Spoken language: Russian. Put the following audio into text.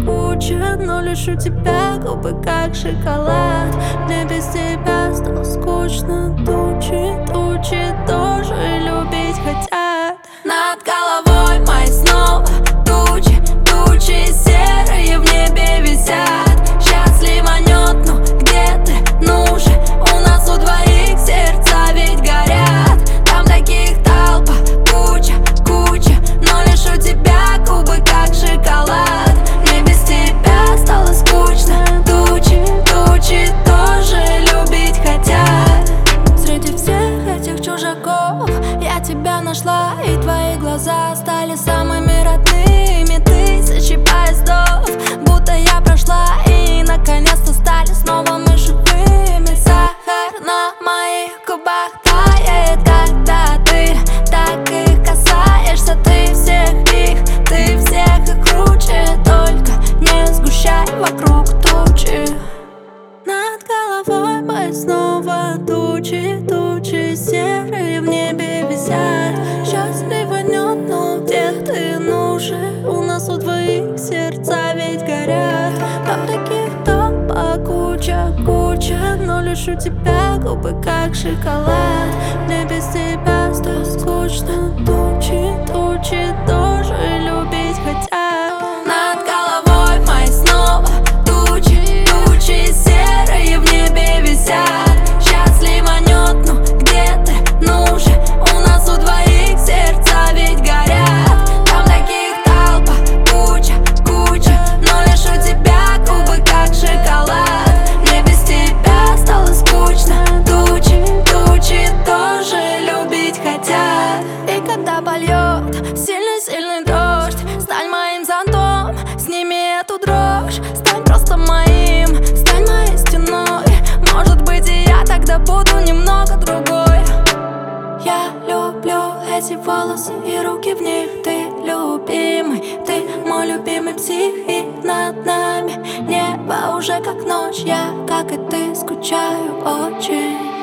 куча, но лишь у тебя губы как шоколад. Мне без тебя стало скучно. Тучи, тучи тоже любить хотят. Над головой моей снова тучи, тучи серые в небе висят. Сейчас ливанет, ну где ты? Ну же, у нас у двоих сердца ведь горят. Там таких толпа, куча, куча, но лишь у тебя губы как шоколад. Мне без тебя стало скучно. Тучи, тучи тоже любить хотят. Среди всех этих чужаков я тебя нашла, и твои глаза стали самыми родными. Тысячи поездов, будто я прошла, и наконец-то стали снова мы живыми. Сахар на моих губах тает, когда ты так их касаешься. Ты всех их круче, только не сгущай вокруг тучи. Над головой моей снова тучи, тучи серые в небе висят. Сейчас ливанет, но где ты? Ну же, у нас у двоих сердца ведь горят. Там таких толпа, куча, куча, но лишь у тебя губы как шоколад. Мне без тебя стало скучно. Тучи, тучи тоже любить хотят. Над головой моей снова тучи, тучи серые в небе висят. Сейчас ливанет, ну где ты? Ну же, у нас у двоих сердца ведь горят. Там таких толпа, куча, куча, но лишь у тебя губы как шоколад. Мне без тебя стало скучно. Тучи, тучи тоже любить хотят. И когда польет сильный-сильный дождь, стань моим зонтом, сними эту дрожь. Стань просто моим, стань моей стеной. Может быть, и я тогда буду немного другой. Я люблю эти волосы и руки в них. Ты любимый, ты мой любимый псих. И над нами небо уже как ночь. Я, как и ты, скучаю очень.